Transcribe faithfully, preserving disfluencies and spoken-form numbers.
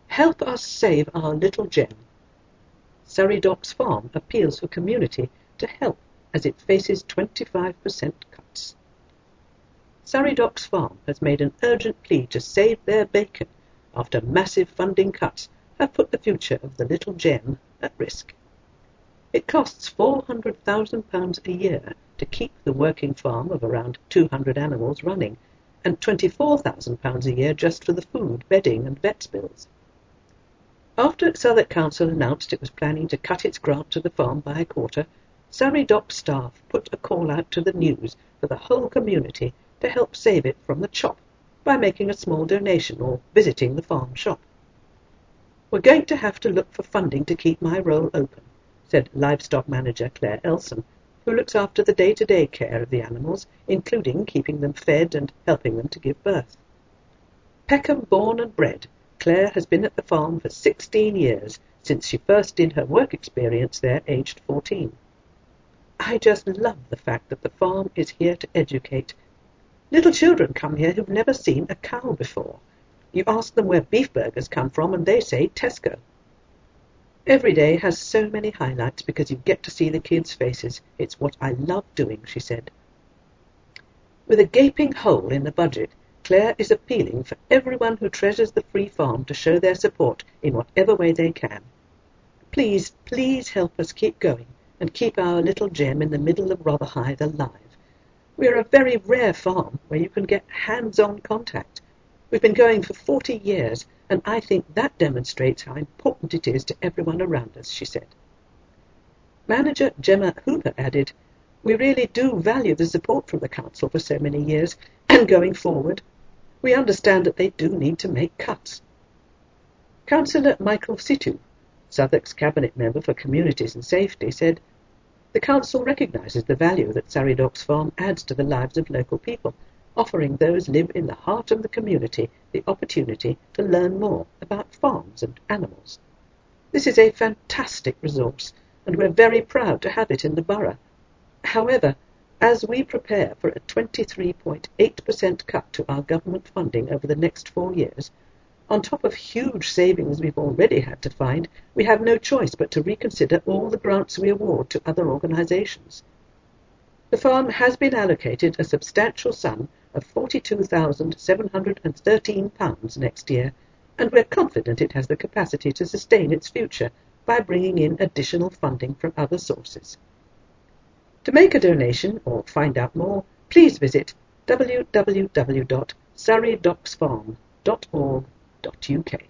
Help us save our little gem. Surrey Docks Farm appeals for community to help as it faces twenty-five percent cuts. Surrey Docks Farm has made an urgent plea to save their bacon after massive funding cuts have put the future of the little gem at risk. It costs four hundred thousand pounds a year to keep the working farm of around two hundred animals running, and twenty-four thousand pounds a year just for the food, bedding and vets bills. After Southwark Council announced it was planning to cut its grant to the farm by a quarter, Surrey Docks staff put a call out to the news for the whole community to help save it from the chop by making a small donation or visiting the farm shop. "We're going to have to look for funding to keep my role open," said livestock manager Claire Elson, who looks after the day-to-day care of the animals, including keeping them fed and helping them to give birth. Peckham born and bred, Claire has been at the farm for sixteen years, since she first did her work experience there aged fourteen. "I just love the fact that the farm is here to educate. Little children come here who've never seen a cow before. You ask them where beef burgers come from and they say Tesco. Every day has so many highlights because you get to see the kids' faces. It's what I love doing," she said. With a gaping hole in the budget, Claire is appealing for everyone who treasures the free farm to show their support in whatever way they can. Please, please help us keep going and keep our little gem in the middle of Rotherhithe alive. We are a very rare farm where you can get hands-on contact. We've been going for forty years, and I think that demonstrates how important it is to everyone around us," she said. Manager Gemma Hooper added, "We really do value the support from the council for so many years, and going forward, we understand that they do need to make cuts." Councillor Michael Situ, Southwark's Cabinet Member for Communities and Safety, said, "The council recognises the value that Surrey Docks Farm adds to the lives of local people, offering those live in the heart of the community the opportunity to learn more about farms and animals. This is a fantastic resource, and we're very proud to have it in the borough. However, as we prepare for a twenty-three point eight percent cut to our government funding over the next four years, on top of huge savings we've already had to find, we have no choice but to reconsider all the grants we award to other organisations. The farm has been allocated a substantial sum of forty-two thousand seven hundred thirteen pounds next year, and we're confident it has the capacity to sustain its future by bringing in additional funding from other sources. To make a donation or find out more, please visit w w w dot surrey docks farm dot org dot u k.